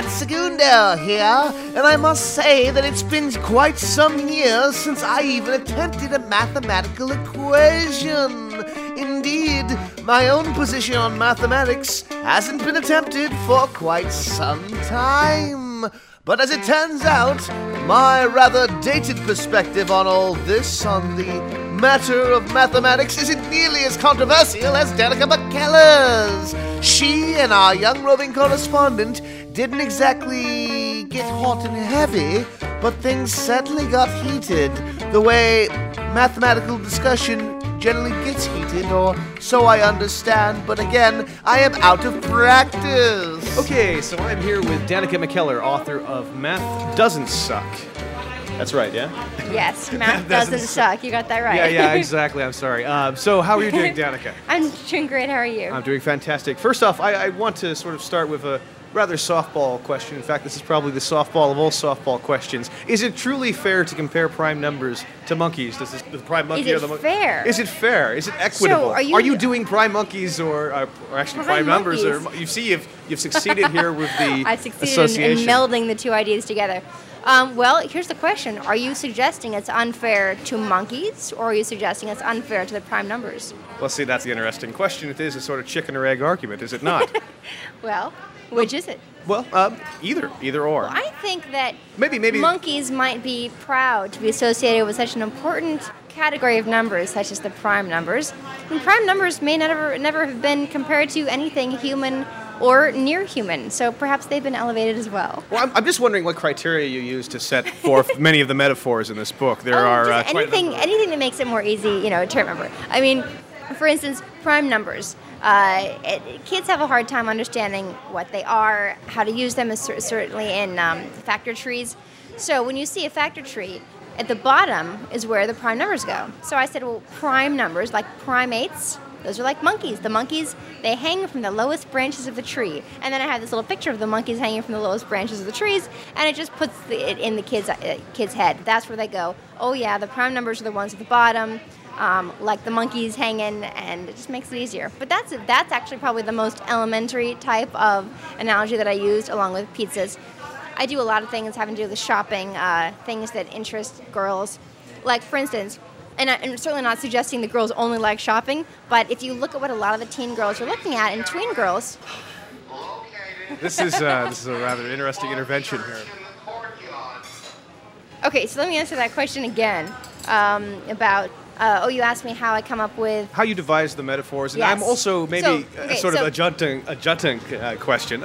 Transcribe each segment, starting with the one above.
Segundo here, and I must say that it's been quite some years since I even attempted a mathematical equation. Indeed, my own position on mathematics hasn't been attempted for quite some time. But as it turns out, my rather dated perspective on all this, on the matter of mathematics, isn't nearly as controversial as Danica McKellar's. She and our young roving correspondent didn't exactly get hot and heavy, but things certainly got heated, the way mathematical discussion generally gets heated, or so I understand, but again, I am out of practice. Okay, so I'm here with Danica McKellar, author of Math Doesn't Suck. That's right, yeah? Yes, math doesn't suck. You got that right. Yeah, exactly. I'm sorry. So how are you doing, Danica? I'm doing great. How are you? I'm doing fantastic. First off, I want to sort of start with a rather softball question. In fact, this is probably the softball of all softball questions. Is it truly fair to compare prime numbers to monkeys? Does the prime monkey Is it fair? Is it fair? Is it equitable? So are you doing prime monkeys or actually prime numbers? Or you see, you've succeeded here with the I've succeeded association. in melding the two ideas together. Well, here's the question. Are you suggesting it's unfair to monkeys, or are you suggesting it's unfair to the prime numbers? Well, see, that's the interesting question. It is a sort of chicken or egg argument, is it not? Well, which is it? Well, either or. Well, I think that Maybe. monkeys might be proud to be associated with such an important category of numbers, such as the prime numbers. And prime numbers may never have been compared to anything human or near human, so perhaps they've been elevated as well. Well, I'm just wondering what criteria you use to set forth many of the metaphors in this book. There are just anything that makes it more easy, to remember. I mean, for instance, prime numbers. Kids have a hard time understanding what they are, how to use them, certainly in factor trees. So when you see a factor tree, at the bottom is where the prime numbers go. So I said, well, prime numbers, like primates, those are like monkeys. The monkeys, they hang from the lowest branches of the tree. And then I have this little picture of the monkeys hanging from the lowest branches of the trees, and it just puts it in the kid's head. That's where they go, oh yeah, the prime numbers are the ones at the bottom, like the monkeys hanging, and it just makes it easier. But that's actually probably the most elementary type of analogy that I used, along with pizzas. I do a lot of things having to do with shopping, things that interest girls. Like, for instance, and I'm certainly not suggesting the girls only like shopping, but if you look at what a lot of the teen girls are looking at, and tween girls... This is a rather interesting intervention here. Okay, so let me answer that question again about... you asked me how I come up with... How you devise the metaphors, and Yes. I'm also maybe a jutting question.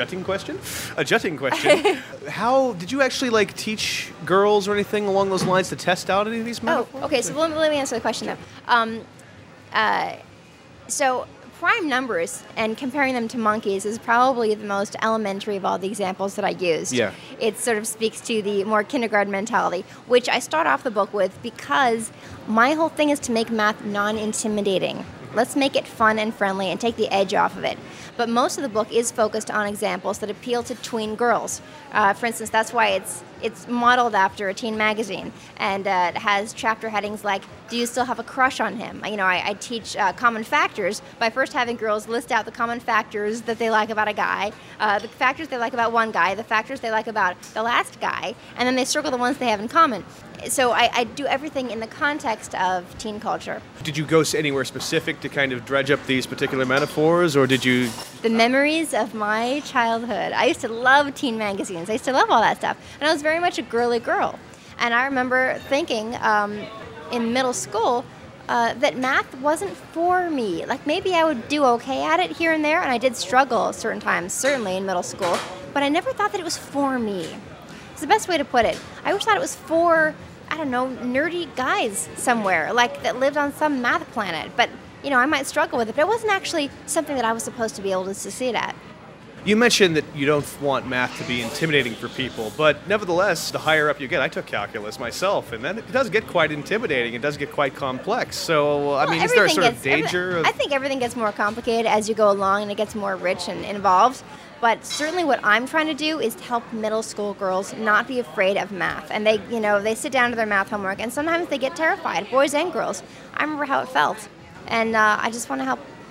How did you actually teach girls or anything along those lines to test out any of these metaphors? Oh, okay, so let me answer the question though. So prime numbers and comparing them to monkeys is probably the most elementary of all the examples that I used. Yeah. It sort of speaks to the more kindergarten mentality, which I start off the book with because my whole thing is to make math non-intimidating. Let's make it fun and friendly and take the edge off of it. But most of the book is focused on examples that appeal to tween girls. For instance, that's why it's modeled after a teen magazine, and it has chapter headings like, do you still have a crush on him? I teach common factors by first having girls list out the common factors that they like about a guy, the factors they like about one guy, the factors they like about the last guy, and then they circle the ones they have in common. So I do everything in the context of teen culture. Did you go anywhere specific to kind of dredge up these particular metaphors, or did you... The memories of my childhood. I used to love teen magazines. I used to love all that stuff. And I was very much a girly girl. And I remember thinking in middle school that math wasn't for me. Like, maybe I would do okay at it here and there, and I did struggle certain times, certainly in middle school, but I never thought that it was for me. It's the best way to put it. I always thought it was for, I don't know, nerdy guys somewhere, like that lived on some math planet. But, I might struggle with it, but it wasn't actually something that I was supposed to be able to succeed at. You mentioned that you don't want math to be intimidating for people, but nevertheless, the higher up you get, I took calculus myself, and then it does get quite intimidating. It does get quite complex. So, is there a sort of danger? I think everything gets more complicated as you go along, and it gets more rich and involved. But certainly what I'm trying to do is to help middle school girls not be afraid of math. And they sit down to their math homework, and sometimes they get terrified, boys and girls. I remember how it felt. And I just want to help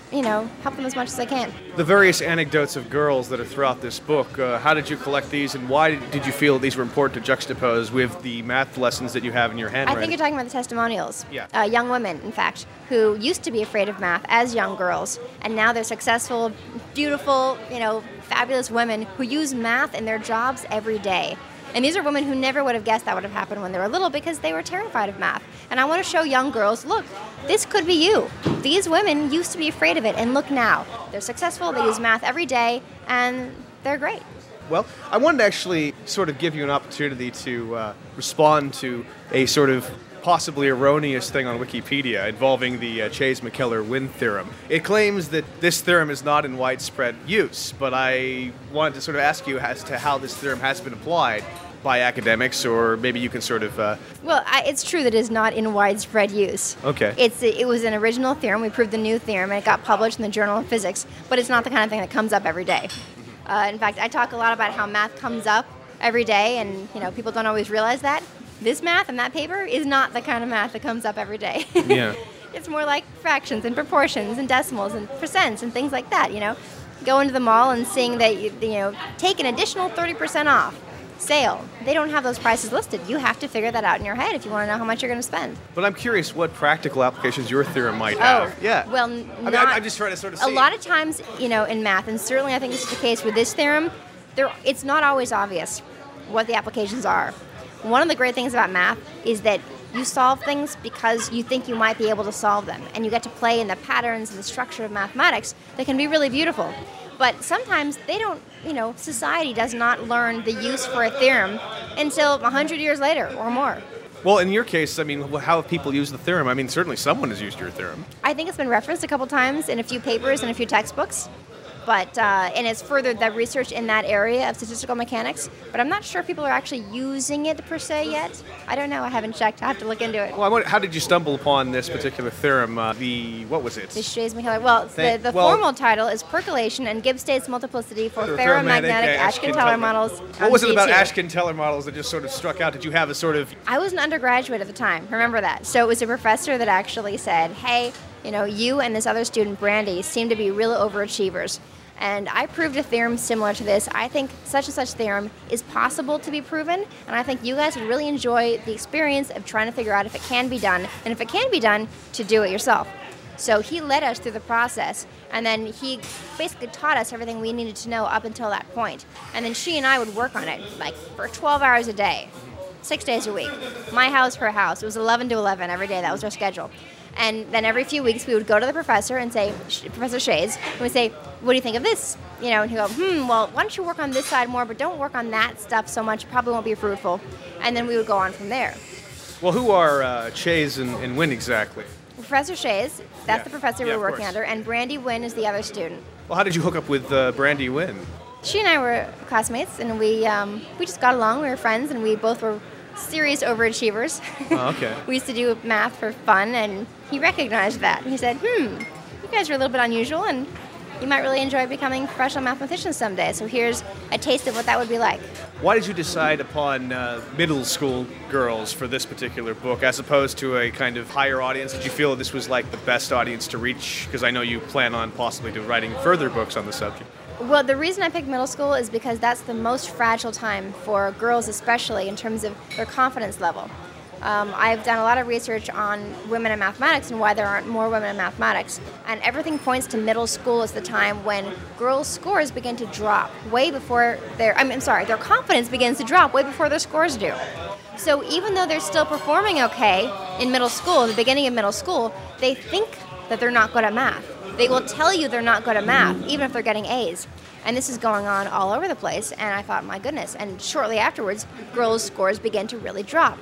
help them as much as I can. The various anecdotes of girls that are throughout this book, how did you collect these, and why did you feel these were important to juxtapose with the math lessons that you have in your handwriting? I think you're talking about the testimonials. Yeah. Young women, in fact, who used to be afraid of math as young girls, and now they're successful, beautiful, fabulous women who use math in their jobs every day. And these are women who never would have guessed that would have happened when they were little because they were terrified of math. And I want to show young girls, look, this could be you. These women used to be afraid of it, and look now. They're successful, they use math every day, and they're great. Well, I wanted to actually sort of give you an opportunity to respond to a sort of possibly erroneous thing on Wikipedia involving the Chayes-Mikeller-Wynne theorem. It claims that this theorem is not in widespread use, but I wanted to sort of ask you as to how this theorem has been applied by academics, or maybe you can sort of... Well, it's true that it is not in widespread use. Okay. It was an original theorem. We proved the new theorem, and it got published in the Journal of Physics, but it's not the kind of thing that comes up every day. In fact, I talk a lot about how math comes up every day, and people don't always realize that. This math and that paper is not the kind of math that comes up every day. Yeah. It's more like fractions and proportions and decimals and percents and things like that, Go into the mall and seeing that, take an additional 30% off. Sale. They don't have those prices listed. You have to figure that out in your head if you want to know how much you're going to spend. But I'm curious what practical applications your theorem might have. Yeah. Well, I'm just trying to sort of see. A lot of times, in math, and certainly I think this is the case with this theorem, it's not always obvious what the applications are. One of the great things about math is that you solve things because you think you might be able to solve them, and you get to play in the patterns and the structure of mathematics that can be really beautiful. But sometimes they don't, society does not learn the use for a theorem until 100 years later or more. Well, in your case, how have people used the theorem? Certainly someone has used your theorem. I think it's been referenced a couple times in a few papers and a few textbooks. But and it's furthered the research in that area of statistical mechanics. But I'm not sure if people are actually using it per se yet. I don't know. I haven't checked. I have to look into it. Well, how did you stumble upon this particular theorem? What was it? The Chayes-Mikeller. Well, the formal title is Percolation and Gibbs-States Multiplicity for Ferromagnetic Ashken-Teller Models. What was it about Ashken-Teller models that just sort of struck out? Did you have a sort of... I was an undergraduate at the time. Remember that. So it was a professor that actually said, hey, you and this other student, Brandy, seem to be real overachievers. And I proved a theorem similar to this. I think such and such theorem is possible to be proven, and I think you guys would really enjoy the experience of trying to figure out if it can be done, and if it can be done, to do it yourself. So he led us through the process, and then he basically taught us everything we needed to know up until that point. And then she and I would work on it, for 12 hours a day, 6 days a week. My house, her house. It was 11 to 11 every day. That was our schedule. And then every few weeks we would go to the professor and say, Professor Chayes, and we'd say, what do you think of this? And he'd go, well, why don't you work on this side more, but don't work on that stuff so much. It probably won't be fruitful. And then we would go on from there. Well, who are Chayes and Wynne exactly? Professor Chayes, that's the professor we were working under, and Brandy Wynne is the other student. Well, how did you hook up with Brandy Wynne? She and I were classmates, and we just got along. We were friends, and we both were serious overachievers. Oh, okay. We used to do math for fun, and he recognized that. He said, you guys are a little bit unusual, and you might really enjoy becoming professional mathematicians someday. So here's a taste of what that would be like. Why did you decide upon middle school girls for this particular book, as opposed to a kind of higher audience? Did you feel this was like the best audience to reach? Because I know you plan on possibly writing further books on the subject. Well, the reason I picked middle school is because that's the most fragile time for girls, especially in terms of their confidence level. I've done a lot of research on women in mathematics and why there aren't more women in mathematics. And everything points to middle school as the time when girls' scores begin to drop way before their confidence begins to drop way before their scores do. So even though they're still performing okay in middle school, the beginning of middle school, they think that they're not good at math. They will tell you they're not good at math, even if they're getting A's. And this is going on all over the place, and I thought, my goodness. And shortly afterwards, girls' scores began to really drop.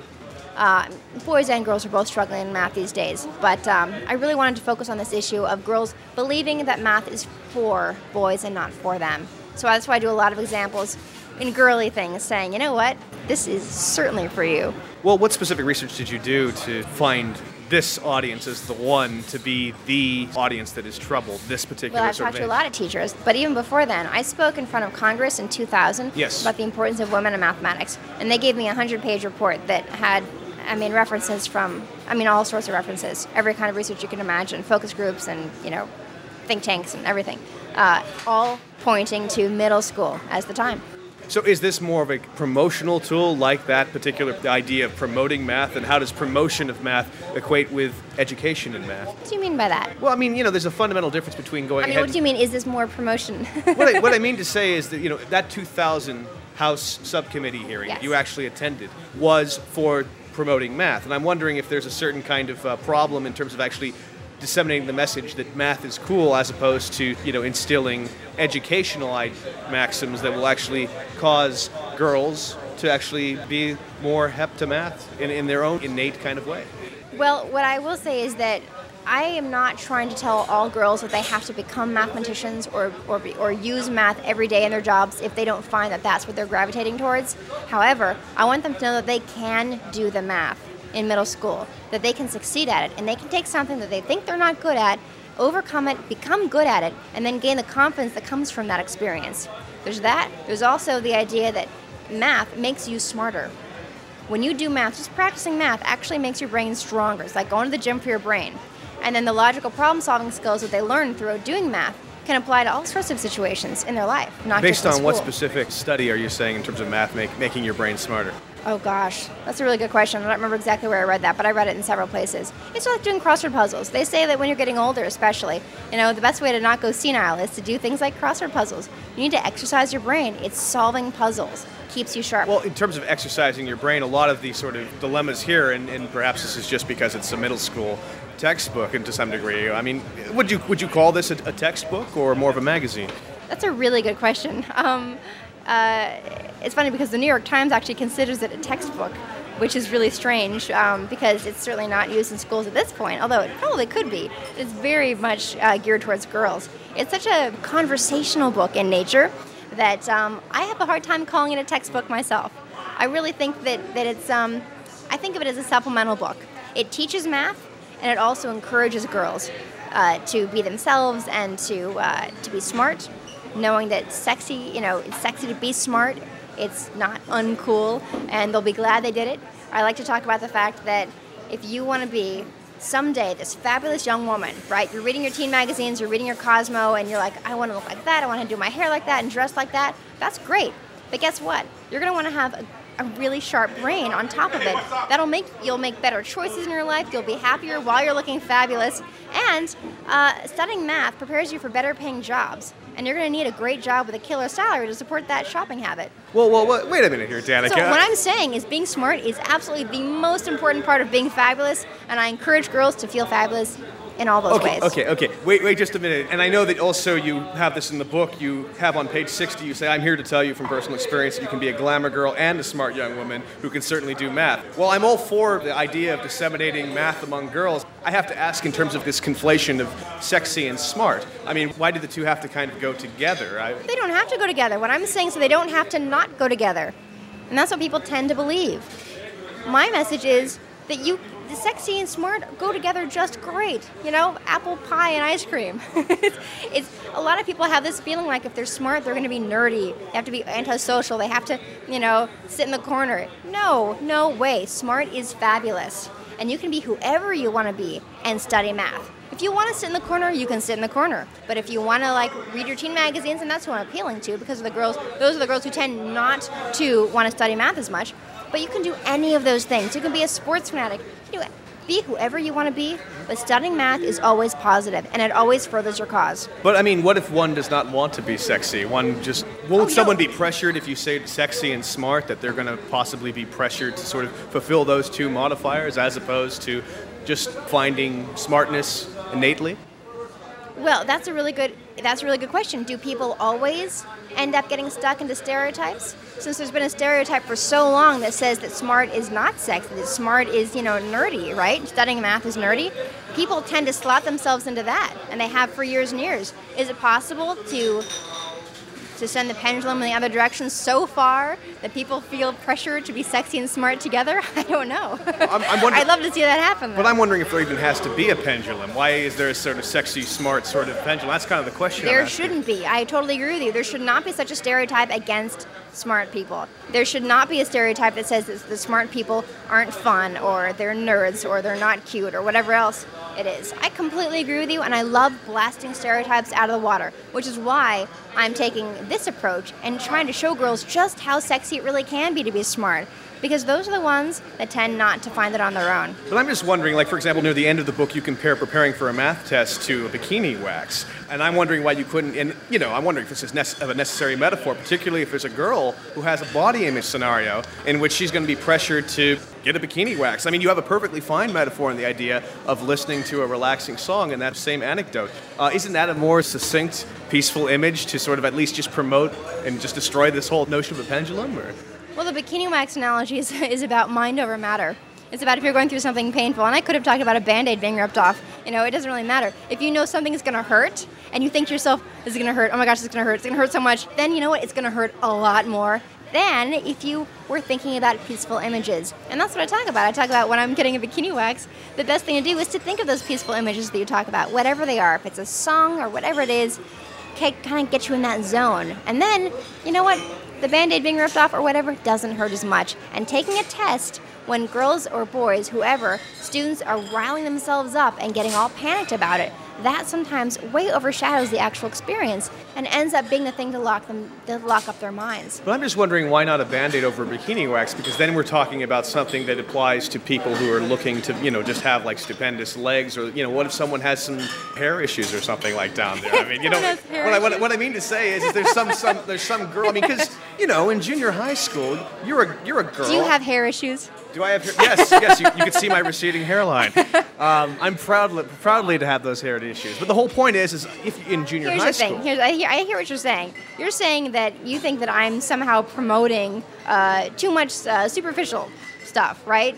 Boys and girls are both struggling in math these days, but I really wanted to focus on this issue of girls believing that math is for boys and not for them. So that's why I do a lot of examples in girly things, saying, you know what, this is certainly for you. Well, what specific research did you do to find this audience is the one to be the audience that is troubled, this particular Well, I've talked to a lot of teachers, but even before then, I spoke in front of Congress in 2000 about the importance of women in mathematics, and they gave me a 100-page report that had, references from, all sorts of references, every kind of research you can imagine, focus groups and, think tanks and everything, all pointing to middle school as the time. So is this more of a promotional tool, like that particular idea of promoting math, and how does promotion of math equate with education in math? What do you mean by that? Well, I mean, there's a fundamental difference between going ahead... what do you mean, is this more promotion? what I mean to say is that, that 2000 House subcommittee hearing that you actually attended was for promoting math. And I'm wondering if there's a certain kind of problem in terms of actually disseminating the message that math is cool, as opposed to, instilling educational maxims that will actually cause girls to actually be more hep to math in their own innate kind of way. Well, what I will say is that I am not trying to tell all girls that they have to become mathematicians or use math every day in their jobs if they don't find that that's what they're gravitating towards. However, I want them to know that they can do the math in middle school, that they can succeed at it, and they can take something that they think they're not good at, overcome it, become good at it, and then gain the confidence that comes from that experience. There's that. There's also the idea that math makes you smarter. When you do math, just practicing math actually makes your brain stronger. It's like going to the gym for your brain. And then the logical problem-solving skills that they learn through doing math can apply to all sorts of situations in their life, not just in school. Based on what specific study are you saying in terms of math making your brain smarter? Oh gosh, that's a really good question. I don't remember exactly where I read that, but I read it in several places. It's like doing crossword puzzles. They say that when you're getting older especially, the best way to not go senile is to do things like crossword puzzles. You need to exercise your brain. It's solving puzzles. Keeps you sharp. Well, in terms of exercising your brain, a lot of the sort of dilemmas here, and perhaps this is just because it's a middle school textbook, and to some degree, I mean, would you call this a textbook or more of a magazine? That's a really good question. It's funny because the New York Times actually considers it a textbook, which is really strange because it's certainly not used in schools at this point, although it probably could be. It's very much geared towards girls. It's such a conversational book in nature that I have a hard time calling it a textbook myself. I really think that it's, I think of it as a supplemental book. It teaches math, and it also encourages girls to be themselves and to be smart, knowing that it's sexy to be smart. It's not uncool, and they'll be glad they did it. I like to talk about the fact that if you want to be someday this fabulous young woman, right? You're reading your teen magazines, you're reading your Cosmo, and you're like, I want to look like that, I want to do my hair like that and dress like that. That's great. But guess what? You're going to want to have a really sharp brain on top of it. You'll make better choices in your life, you'll be happier while you're looking fabulous, and studying math prepares you for better paying jobs. And you're going to need a great job with a killer salary to support that shopping habit. Well, wait a minute here, Danica. So what I'm saying is being smart is absolutely the most important part of being fabulous, and I encourage girls to feel fabulous in all those ways. Okay. Wait just a minute. And I know that also you have this in the book. You have on page 60, you say, I'm here to tell you from personal experience that you can be a glamour girl and a smart young woman who can certainly do math. Well, I'm all for the idea of disseminating math among girls. I have to ask in terms of this conflation of sexy and smart. I mean, why do the two have to kind of go together? They don't have to go together. What I'm saying is they don't have to not go together. And that's what people tend to believe. My message is that the sexy and smart go together just great. Apple pie and ice cream. it's a lot of people have this feeling like if they're smart, they're going to be nerdy. They have to be antisocial. They have to, sit in the corner. No way. Smart is fabulous. And you can be whoever you want to be and study math. If you want to sit in the corner, you can sit in the corner. But if you want to read your teen magazines, and that's who I'm appealing to because those are the girls who tend not to want to study math as much. But you can do any of those things. You can be a sports fanatic. You can be whoever you want to be, but studying math is always positive, and it always furthers your cause. But I mean, what if one does not want to be sexy? Won't someone be pressured if you say sexy and smart, that they're going to possibly be pressured to sort of fulfill those two modifiers as opposed to just finding smartness innately? Well, that's a really good question. Do people always end up getting stuck into stereotypes? Since there's been a stereotype for so long that says that smart is not sexy, that smart is, nerdy, right? Studying math is nerdy. People tend to slot themselves into that, and they have for years and years. Is it possible to send the pendulum in the other direction so far that people feel pressure to be sexy and smart together? I don't know. I'd love to see that happen, though. But I'm wondering if there even has to be a pendulum. Why is there a sort of sexy, smart sort of pendulum? That's kind of the question. There shouldn't be. I totally agree with you. There should not be such a stereotype against smart people. There should not be a stereotype that says that the smart people aren't fun, or they're nerds, or they're not cute, or whatever else. it is. I completely agree with you, and I love blasting stereotypes out of the water, which is why I'm taking this approach and trying to show girls just how sexy it really can be to be smart. Because those are the ones that tend not to find it on their own. But I'm just wondering, like, for example, near the end of the book, you compare preparing for a math test to a bikini wax. And I'm wondering why you couldn't, and, you know, I'm wondering if this is a necessary metaphor, particularly if there's a girl who has a body image scenario in which she's going to be pressured to get a bikini wax. I mean, you have a perfectly fine metaphor in the idea of listening to a relaxing song in that same anecdote. Isn't that a more succinct, peaceful image to sort of at least just promote and just destroy this whole notion of a pendulum? Or? Well, the bikini wax analogy is about mind over matter. It's about if you're going through something painful, and I could have talked about a Band-Aid being ripped off. You know, it doesn't really matter. If you know something is going to hurt, and you think to yourself, this is going to hurt, oh my gosh, it's going to hurt so much, then you know what, it's going to hurt a lot more than if you were thinking about peaceful images. And that's what I talk about. I talk about when I'm getting a bikini wax, the best thing to do is to think of those peaceful images that you talk about, whatever they are. If it's a song or whatever it is, kind of get you in that zone. And then, you know what? The Band-Aid being ripped off or whatever doesn't hurt as much. And taking a test when girls or boys, whoever, students are riling themselves up and getting all panicked about it, that sometimes way overshadows the actual experience and ends up being the thing to lock up their minds. But I'm just wondering why not a Band-Aid over a bikini wax, because then we're talking about something that applies to people who are looking to, you know, just have like stupendous legs, or, you know, what if someone has some hair issues or something like down there? I mean, you know, what I mean to say is there's some girl, I mean, because, you know, in junior high school, you're a girl. Do you have hair issues? Do I have hair? Yes, you can see my receding hairline. I'm proudly to have those hair issues. But the whole point is if in junior high school. I hear what you're saying. You're saying that you think that I'm somehow promoting too much superficial stuff, right?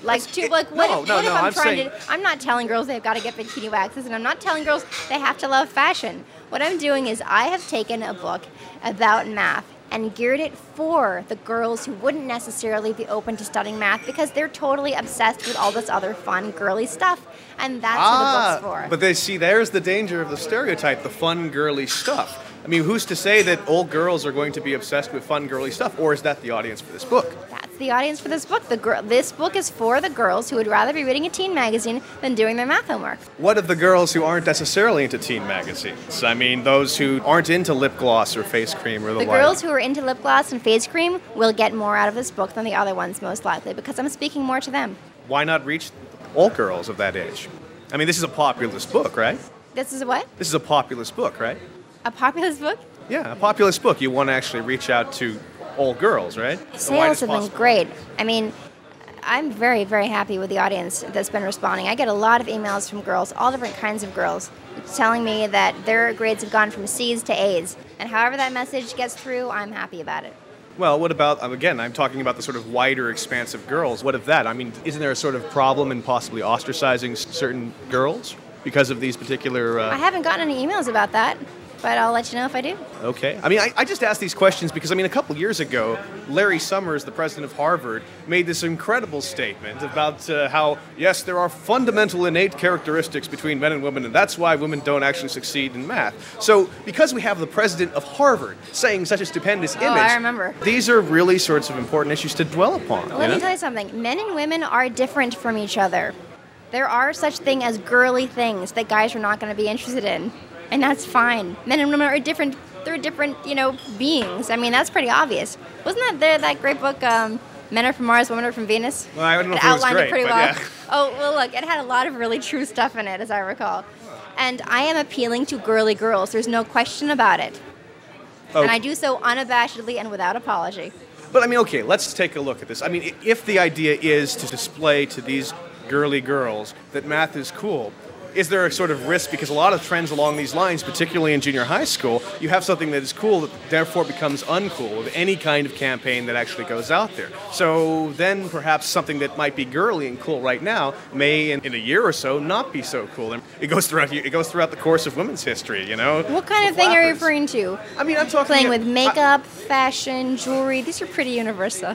I'm not telling girls they've got to get bikini waxes, and I'm not telling girls they have to love fashion. What I'm doing is I have taken a book about math and geared it for the girls who wouldn't necessarily be open to studying math because they're totally obsessed with all this other fun, girly stuff. And that's who the book's for. But there's the danger of the stereotype, the fun, girly stuff. I mean, who's to say that all girls are going to be obsessed with fun, girly stuff? Or is that the audience for this book? That's the audience for this book. This book is for the girls who would rather be reading a teen magazine than doing their math homework. What of the girls who aren't necessarily into teen magazines? I mean, those who aren't into lip gloss or face cream or the like. The girls who are into lip gloss and face cream will get more out of this book than the other ones, most likely, because I'm speaking more to them. Why not reach all girls of that age? I mean, this is a populist book, right? This is a what? This is a populist book, right? A populist book? Yeah, a populist book. You want to actually reach out to all girls, right? Sales have been great. I mean, I'm very, very happy with the audience that's been responding. I get a lot of emails from girls, all different kinds of girls, telling me that their grades have gone from C's to A's. And however that message gets through, I'm happy about it. Well, what about, again, I'm talking about the sort of wider expanse of girls. What of that? I mean, isn't there a sort of problem in possibly ostracizing certain girls because of these particular... I haven't gotten any emails about that, but I'll let you know if I do. Okay. I mean, I just asked these questions because, I mean, a couple years ago, Larry Summers, the president of Harvard, made this incredible statement about how, yes, there are fundamental innate characteristics between men and women, and that's why women don't actually succeed in math. So, because we have the president of Harvard saying such a stupendous image... I remember. These are really sorts of important issues to dwell upon. Let me tell you something. Men and women are different from each other. There are such thing as girly things that guys are not going to be interested in. And that's fine. Men and women are different. They're different, beings. I mean, that's pretty obvious. Wasn't that great book, Men Are From Mars, Women Are From Venus? Well, I don't know if it was outlined great, it pretty but well. yeah. Oh, well, look, it had a lot of really true stuff in it, as I recall. And I am appealing to girly girls. There's no question about it. Oh. And I do so unabashedly and without apology. But, I mean, okay, let's take a look at this. I mean, if the idea is to display to these girly girls that math is cool, is there a sort of risk, because a lot of trends along these lines, particularly in junior high school, you have something that is cool that therefore becomes uncool with any kind of campaign that actually goes out there. So then perhaps something that might be girly and cool right now may in a year or so not be so cool. And it goes throughout the course of women's history, What kind of thing are you referring to? I mean, I'm talking... Playing with makeup, fashion, jewelry, these are pretty universal.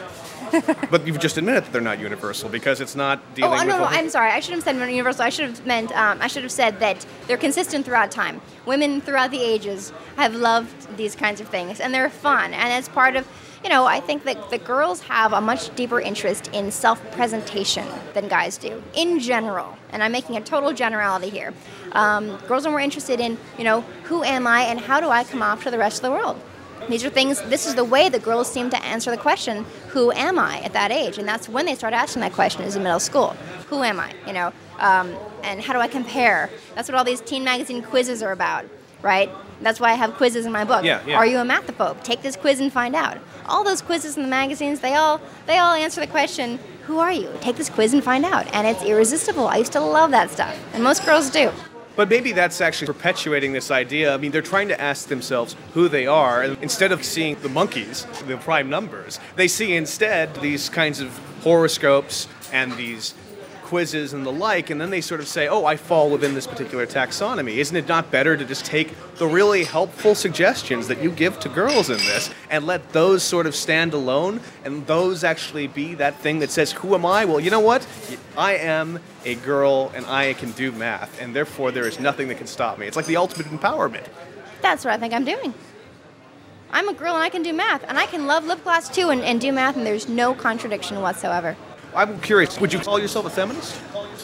But you've just admitted that they're not universal because it's not dealing with... No, I'm sorry. I shouldn't have said universal. I should have said that they're consistent throughout time. Women throughout the ages have loved these kinds of things, and they're fun. And as part of, I think that the girls have a much deeper interest in self-presentation than guys do, in general. And I'm making a total generality here. Girls are more interested in, who am I and how do I come off to the rest of the world? These are things, this is the way the girls seem to answer the question, who am I, at that age? And that's when they start asking that question, is in middle school. Who am I, and how do I compare? That's what all these teen magazine quizzes are about, right? That's why I have quizzes in my book. Yeah. Are you a mathophobe? Take this quiz and find out. All those quizzes in the magazines, they all answer the question, who are you? Take this quiz and find out. And it's irresistible. I used to love that stuff. And most girls do. But maybe that's actually perpetuating this idea. I mean, they're trying to ask themselves who they are, and instead of seeing the monkeys, the prime numbers, they see instead these kinds of horoscopes and these quizzes and the like, and then they sort of say, oh, I fall within this particular taxonomy. Isn't it not better to just take the really helpful suggestions that you give to girls in this and let those sort of stand alone, and those actually be that thing that says, who am I? Well, you know what? I am a girl and I can do math, and therefore there is nothing that can stop me. It's like the ultimate empowerment. That's what I think I'm doing. I'm a girl and I can do math, and I can love lip gloss too and do math, and there's no contradiction whatsoever. I'm curious, would you call yourself a feminist?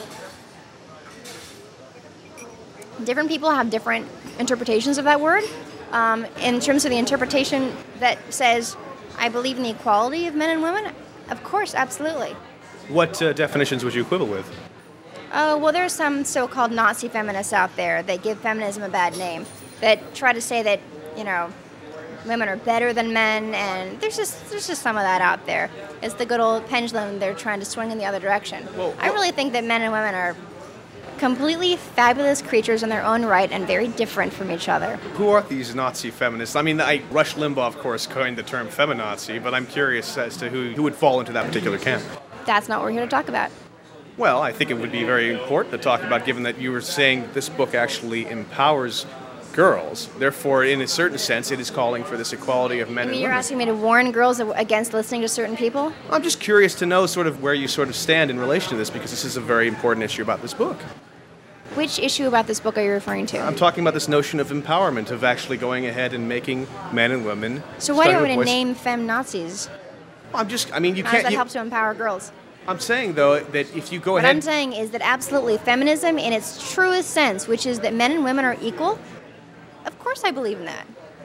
Different people have different interpretations of that word. In terms of the interpretation that says, I believe in the equality of men and women, of course, absolutely. What definitions would you quibble with? Well, there's some so-called Nazi feminists out there that give feminism a bad name, that try to say that, women are better than men, and there's just some of that out there. It's the good old pendulum they're trying to swing in the other direction. I really think that men and women are completely fabulous creatures in their own right and very different from each other. Who are these Nazi feminists? I mean, Rush Limbaugh, of course, coined the term feminazi, but I'm curious as to who would fall into that particular camp. That's not what we're here to talk about. Well, I think it would be very important to talk about, given that you were saying this book actually empowers girls. Therefore, in a certain sense, it is calling for this equality of men and women. You're asking me to warn girls against listening to certain people? I'm just curious to know sort of where you sort of stand in relation to this, because this is a very important issue about this book. Which issue about this book are you referring to? I'm talking about this notion of empowerment, of actually going ahead and making men and women. So why do you want to name fem-Nazis? You How can't. How does that help to empower girls? I'm saying, though, that if you go ahead... What I'm saying is that absolutely feminism in its truest sense, which is that men and women are equal, of course I believe in that.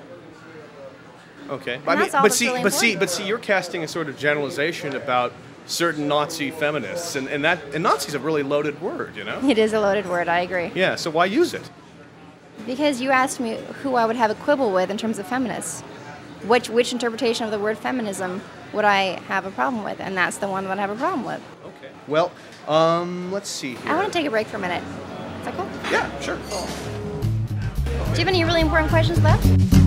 Okay. But see, you're casting a sort of generalization about certain Nazi feminists, and Nazi's a really loaded word, It is a loaded word, I agree. Yeah, so why use it? Because you asked me who I would have a quibble with in terms of feminists. Which interpretation of the word feminism would I have a problem with? And that's the one that I have a problem with. Okay. Well, let's see here. I want to take a break for a minute. Is that cool? Yeah, sure. Do you have any really important questions left?